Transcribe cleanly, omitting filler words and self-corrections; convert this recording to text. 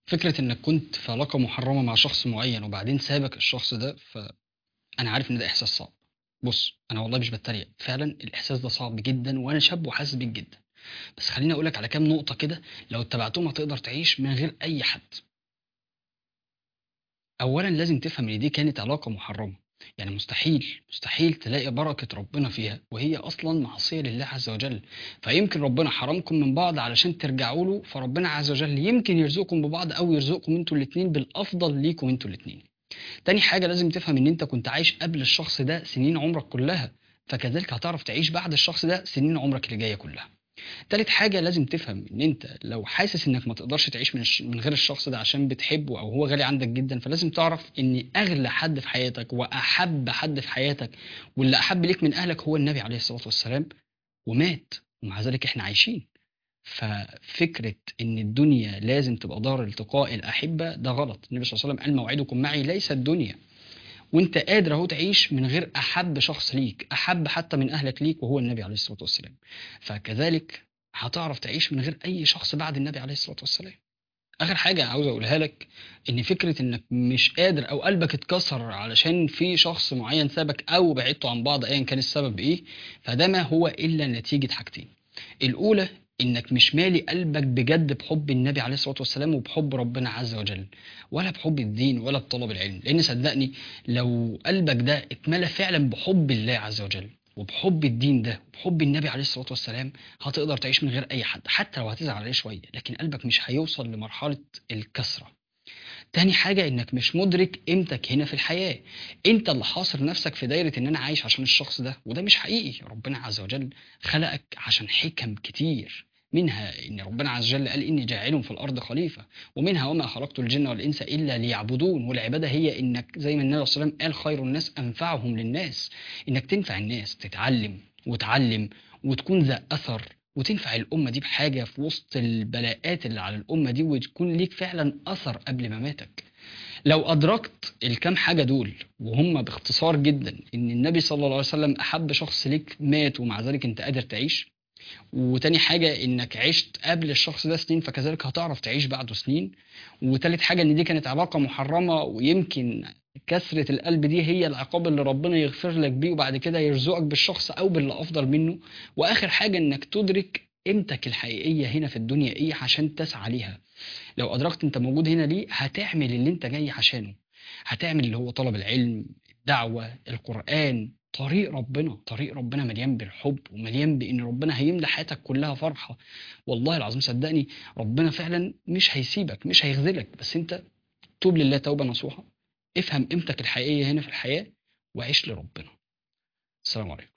فكرة إنك كنت في علاقة محرمة مع شخص معين وبعدين سابك الشخص ده، فأنا عارف إن ده إحساس صعب. بُص، أنا والله مش باتريق، فعلًا الإحساس ده صعب جدًا وأنا شاب وحاسس بيك جدًا، بس خلّيني أقول لك على كام نقطة كده لو اتبعتهم هتقدر تعيش من غير أي حد. أولًا لازم تفهم إن دي كانت علاقة محرمة، يعني مستحيل تلاقي بركة ربنا فيها وهي أصلًا معصية لله عز وجل، فيمكن ربنا حرمكم من بعض علشان ترجعوا له، فربنا عز وجل يمكن يرزقكم ببعض أو يرزقكم أنتم الاتنين بالأفضل ليكم أنتم الاتنين. تاني حاجة لازم تفهم إن أنت كنت عايش قبل الشخص ده سنين عمرك كلها، فكذلك هتعرف تعيش بعد الشخص ده سنين عمرك اللي جاية كلها. تالت حاجة لازم تفهم إن أنت لو حاسس إنك ما تقدرش تعيش من غير الشخص ده عشان بتحبه أو هو غالي عندك جدًا، فلازم تعرف إن أغلى حد في حياتك وأحب حد في حياتك واللي أحب ليك من أهلك هو النبي عليه الصلاة والسلام ومات، ومع ذلك إحنا عايشين. ففكرة إن الدنيا لازم تبقى دار التقاء الأحبة ده غلط، النبي صلى الله عليه وسلم قال: "موعدكم معي ليس الدنيا." وأنت قادر أهو تعيش من غير أحب شخص ليك، أحب حتى من أهلك ليك وهو النبي عليه الصلاة والسلام. فكذلك هتعرف تعيش من غير أي شخص بعد النبي عليه الصلاة والسلام. آخر حاجة عاوز أقولها لك إن فكرة إنك مش قادر أو قلبك اتكسر علشان في شخص معين سابك أو بعدتوا عن بعض أيًا كان السبب إيه، فده ما هو إلا نتيجة حاجتين. الأولى إنك مش مالي قلبك بجد بحب النبي عليه الصلاة والسلام وبحب ربنا عز وجل، ولا بحب الدين ولا بطلب العلم، لأن صدقني لو قلبك ده اتملى فعلا بحب الله عز وجل وبحب الدين ده وبحب النبي عليه الصلاة والسلام، هتقدر تعيش من غير أي حد حتى لو هتزعل عليه شوية، لكن قلبك مش هيوصل لمرحلة الكسرة. تاني حاجة إنك مش مدرك قيمتك هنا في الحياة، أنت اللي حاصر نفسك في دايرة إن أنا عايش عشان الشخص ده، وده مش حقيقي. ربنا عز وجل خلقك عشان حكم كتير، منها إن ربنا عز وجل قال إني جاعل في الأرض خليفة، ومنها وما خلقت الجن والإنس إلا ليعبدون، والعبادة هي إنك زي ما النبي صلى الله عليه وسلم قال: خير الناس أنفعهم للناس، إنك تنفع الناس، تتعلم وتعلم وتكون ذا أثر وتنفع الأمة دي بحاجة في وسط البلاءات اللي على الأمة دي، وتكون ليك فعلا أثر قبل مماتك. لو أدركت الكام حاجة دول وهم باختصار جدا إن النبي صلى الله عليه وسلم أحب شخص ليك مات ومع ذلك أنت قادر تعيش، وتاني حاجة إنك عشت قبل الشخص ده سنين فكذلك هتعرف تعيش بعده سنين، وتالت حاجة إن دي كانت علاقة محرمة ويمكن كسرة القلب دي هي العقاب اللي ربنا يغفر لك بيه وبعد كده يرزقك بالشخص أو باللي أفضل منه، وآخر حاجة إنك تدرك قيمتك الحقيقية هنا في الدنيا إيه عشان تسعى ليها. لو أدركت أنت موجود هنا ليه هتعمل اللي أنت جاي عشانه، هتعمل اللي هو طلب العلم، الدعوة، القرآن، طريق ربنا مليان بالحب ومليان بإن ربنا هيملى حياتك كلها فرحة. والله العظيم صدقني ربنا فعلا مش هيسيبك مش هيخذلك، بس أنت توب لله توبة نصوحة، افهم قيمتك الحقيقية هنا في الحياة وعيش لربنا. السلام عليكم.